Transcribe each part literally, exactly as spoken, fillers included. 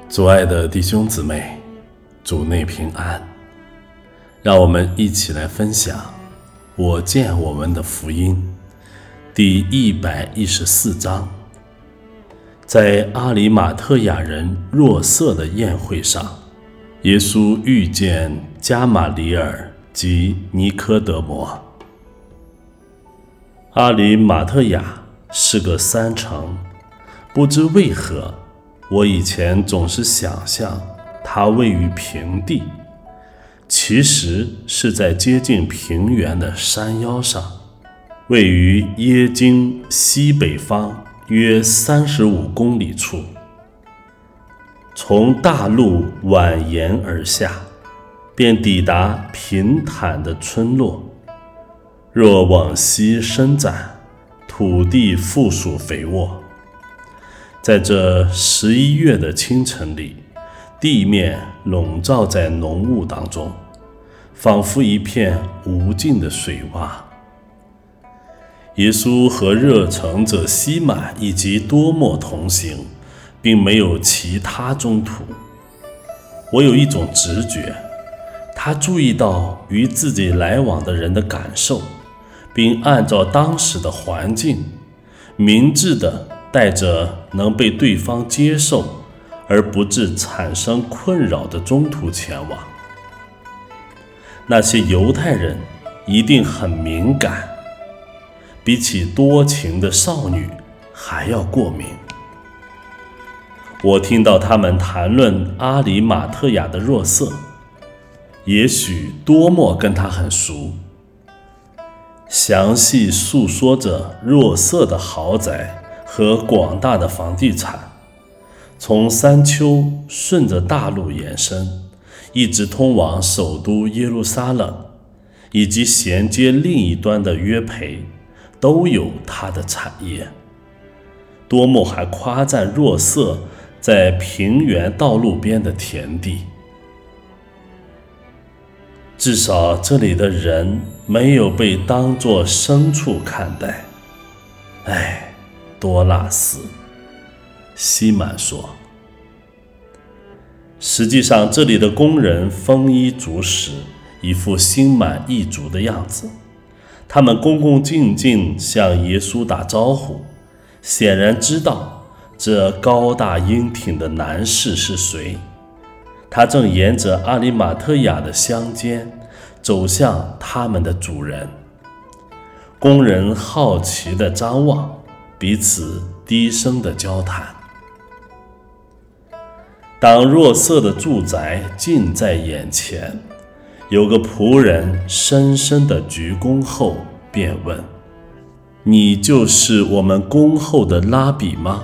主爱的弟兄姊妹，主内平安。让我们一起来分享我见我们的福音第一百一十四章。在阿里马特亚人若瑟的宴会上，耶稣遇见加马里尔及尼科德摩。阿里马特亚是个山城，不知为何我以前总是想象它位于平地，其实是在接近平原的山腰上，位于耶京西北方约三十五公里处。从大路蜿蜒而下，便抵达平坦的村落。若往西伸展，土地附属肥沃。在这十一月的清晨里，地面笼罩在浓雾当中，仿佛一片无尽的水洼。耶稣和热诚者西满以及多默同行，并没有其他中途。我有一种直觉，他注意到与自己来往的人的感受，并按照当时的环境，明智地带着能被对方接受而不致产生困扰的中途前往。那些犹太人一定很敏感，比起多情的少女还要过敏。我听到他们谈论阿里马特亚的若瑟，也许多默跟他很熟，详细诉说着若瑟的豪宅和广大的房地产，从山丘顺着大路延伸，一直通往首都耶路撒冷，以及衔接另一端的约培，都有他的产业。多默还夸赞若瑟在平原道路边的田地。至少这里的人没有被当作牲畜看待。唉，多纳斯，西满说。实际上，这里的工人丰衣足食，一副心满意足的样子。他们恭恭敬敬向耶稣打招呼，显然知道这高大英挺的男士是谁。他正沿着阿里马特亚的乡间走向他们的主人。工人好奇地张望，彼此低声地交谈。当若瑟的住宅近在眼前，有个仆人深深地鞠躬后便问：“你就是我们恭候的拉比吗？”“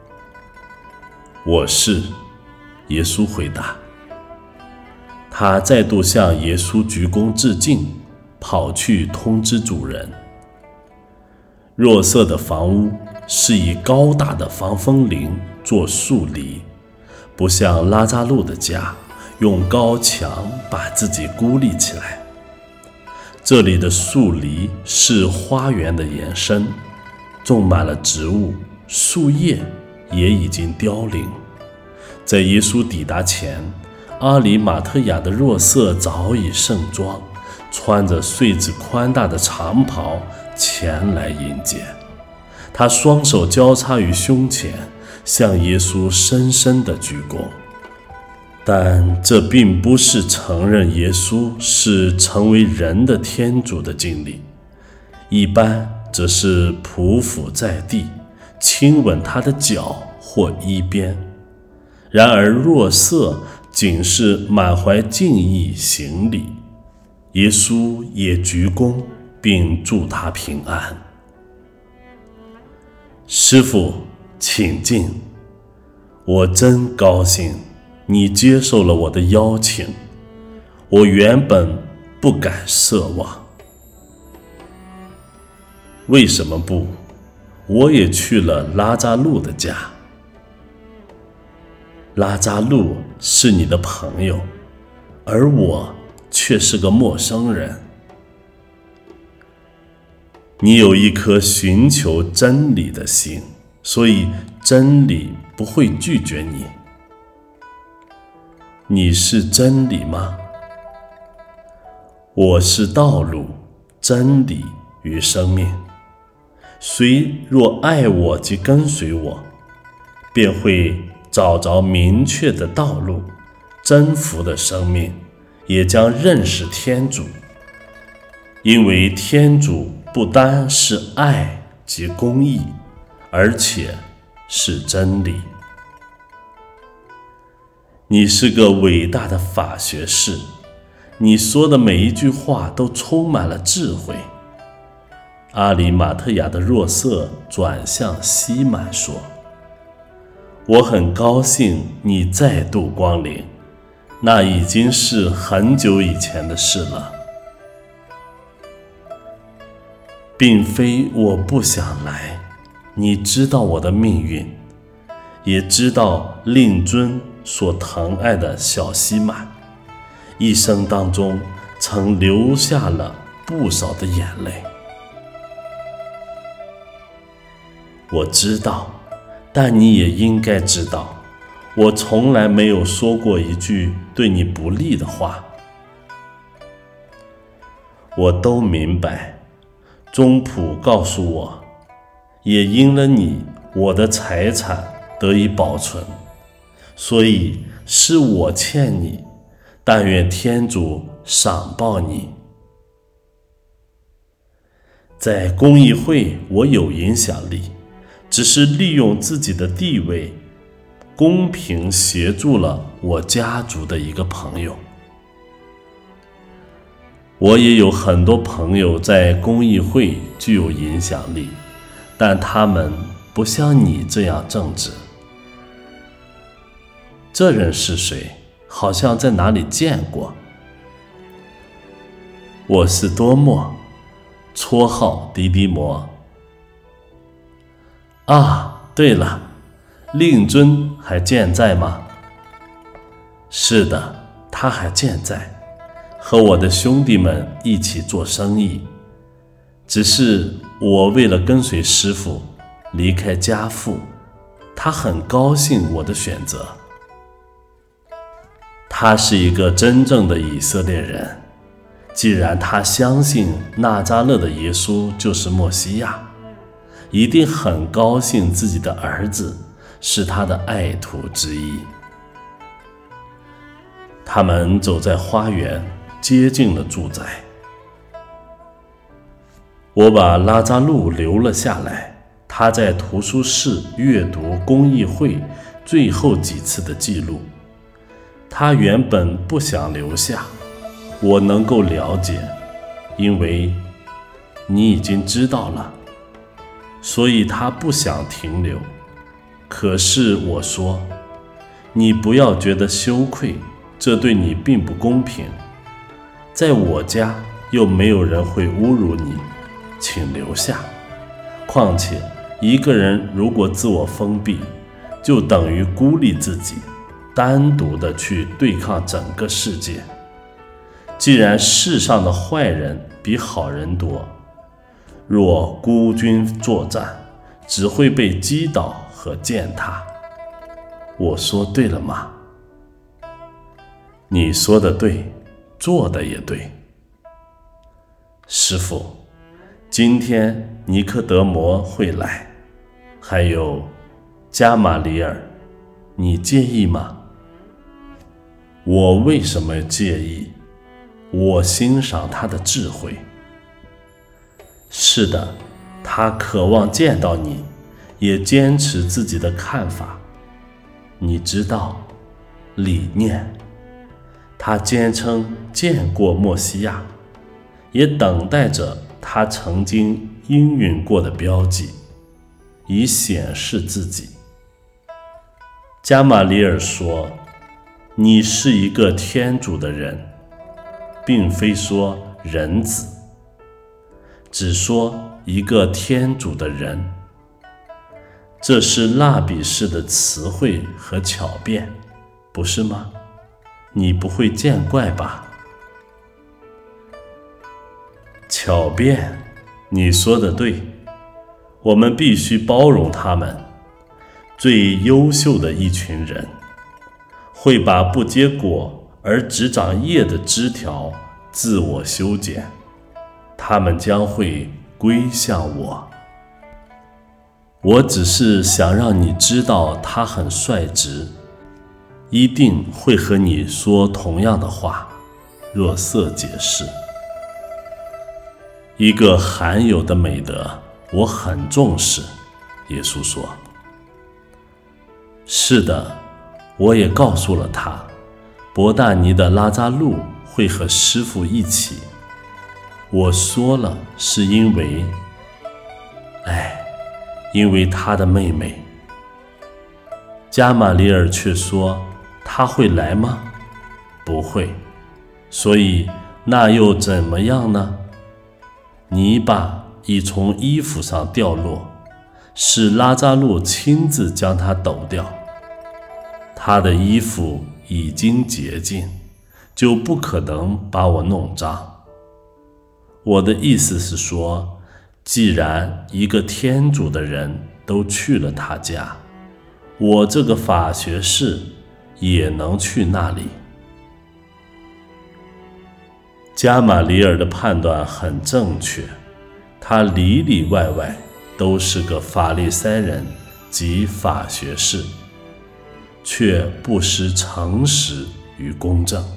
我是。”耶稣回答。他再度向耶稣鞠躬致敬，跑去通知主人。若瑟的房屋是以高大的防风林做树篱，不像拉扎路的家用高墙把自己孤立起来。这里的树篱是花园的延伸，种满了植物，树叶也已经凋零。在耶稣抵达前，阿里马特亚的若瑟早已盛装，穿着穗子宽大的长袍前来迎接。他双手交叉于胸前，向耶稣深深地鞠躬。但这并不是承认耶稣是成为人的天主的经历，一般则是匍匐在地，亲吻他的脚或衣边。然而若瑟仅是满怀敬意行礼，耶稣也鞠躬并祝他平安。师父，请进，我真高兴你接受了我的邀请，我原本不敢奢望。为什么不？我也去了拉扎路的家。拉扎路是你的朋友，而我却是个陌生人。你有一颗寻求真理的心，所以真理不会拒绝你。 你是真理吗？我是道路、真理与生命。谁若爱我及跟随我，便会找着明确的道路，征服的生命，也将认识天主。因为天主不单是爱及公义，而且是真理。你是个伟大的法学士，你说的每一句话都充满了智慧。阿里马特亚的若瑟转向西满说：我很高兴你再度光临，那已经是很久以前的事了。并非我不想来，你知道我的命运，也知道令尊所疼爱的小西满一生当中曾流下了不少的眼泪。我知道，但你也应该知道，我从来没有说过一句对你不利的话。我都明白，宗仆告诉我，也因了你，我的财产得以保存，所以是我欠你，但愿天主赏报你。在公议会我有影响力，只是利用自己的地位，公平协助了我家族的一个朋友。我也有很多朋友在公议会具有影响力，但他们不像你这样正直。这人是谁？好像在哪里见过。我是多默，绰号迪迪摩。啊，对了，令尊还健在吗？是的，他还健在，和我的兄弟们一起做生意。只是我为了跟随师父，离开家父，他很高兴我的选择。他是一个真正的以色列人，既然他相信纳扎勒的耶稣就是默西亚，一定很高兴自己的儿子是他的爱徒之一。他们走在花园，接近了住宅。我把拉扎路留了下来，他在图书室阅读公议会最后几次的记录。他原本不想留下，我能够了解，因为你已经知道了，所以他不想停留。可是我说，你不要觉得羞愧，这对你并不公平。在我家又没有人会侮辱你，请留下。况且一个人如果自我封闭，就等于孤立自己，单独的去对抗整个世界。既然世上的坏人比好人多，若孤军作战，只会被击倒和践踏。我说对了吗？你说的对，做的也对。师父，今天尼科德摩会来，还有加马里尔，你介意吗？我为什么介意？我欣赏他的智慧。是的，他渴望见到你，也坚持自己的看法。你知道，理念。他坚称见过默西亚，也等待着他曾经应允过的标记，以显示自己。加马里尔说，你是一个天主的人，并非说人子，只说一个天主的人。这是蜡笔式的词汇和巧辩，不是吗？你不会见怪吧？巧辩，你说的对，我们必须包容他们，最优秀的一群人， 会把不结果而只长叶的枝条自我修剪，它们将会归向我。我只是想让你知道他很率直，一定会和你说同样的话。若瑟解释，一个罕有的美德，我很重视。耶稣说，是的，我也告诉了他，伯大尼的拉扎路会和师父一起。我说了，是因为，哎，因为他的妹妹。加马里尔却说，他会来吗？不会。所以那又怎么样呢？泥巴已从衣服上掉落，是拉扎路亲自将它抖掉。他的衣服已经洁净，就不可能把我弄脏。我的意思是说，既然一个天主的人都去了他家，我这个法学士也能去那里。加马里尔的判断很正确，他里里外外都是个法利赛人及法学士，却不失诚实与公正。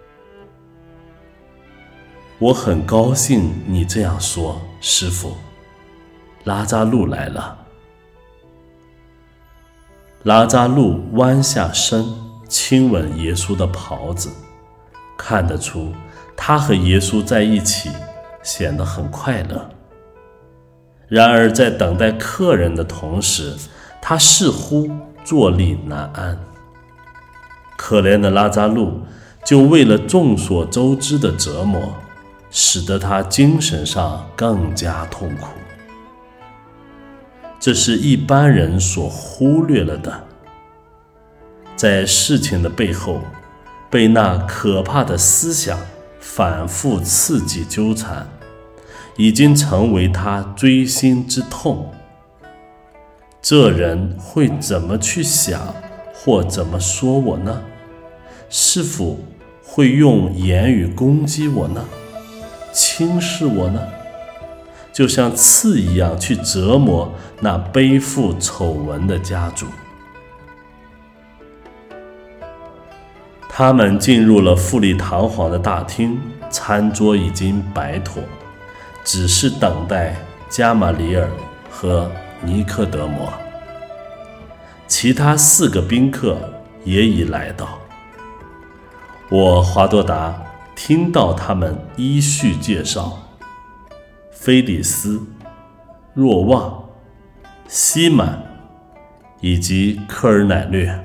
我很高兴你这样说，师父。拉扎路来了。拉扎路弯下身，亲吻耶稣的袍子，看得出他和耶稣在一起显得很快乐。然而在等待客人的同时，他似乎坐立难安。可怜的拉扎路就为了众所周知的折磨，使得他精神上更加痛苦。这是一般人所忽略了的。在事情的背后，被那可怕的思想反复刺激纠缠，已经成为他锥心之痛。这人会怎么去想，或怎么说我呢？是否会用言语攻击我呢？轻视我呢？就像刺一样去折磨那背负丑闻的家主。他们进入了富丽堂皇的大厅，餐桌已经摆妥，只是等待加马里尔和尼科德摩。其他四个宾客也已来到。我华多达听到他们依序介绍：菲利斯、若望、西满以及科尔乃略。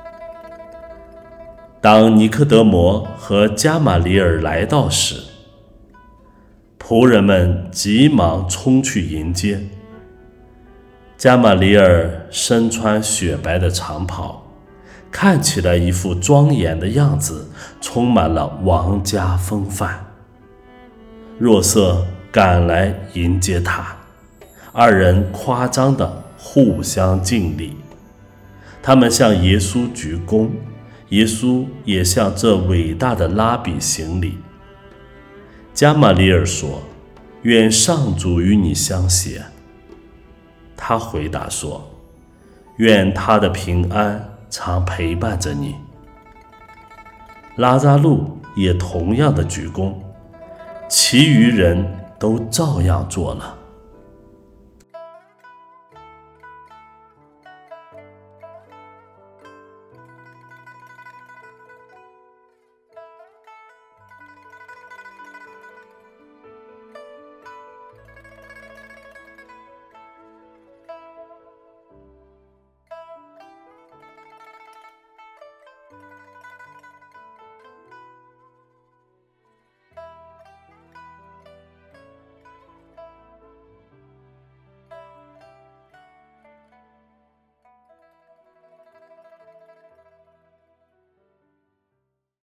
当尼科德摩和加马里尔来到时，仆人们急忙冲去迎接。加马里尔身穿雪白的长袍，看起来一副庄严的样子，充满了王家风范。若瑟赶来迎接他，二人夸张地互相敬礼。他们向耶稣鞠躬，耶稣也向这伟大的拉比行礼。加马里尔说：“愿上主与你相携。”他回答说：“愿他的平安常陪伴着你。”拉扎路也同样的鞠躬，其余人都照样做了。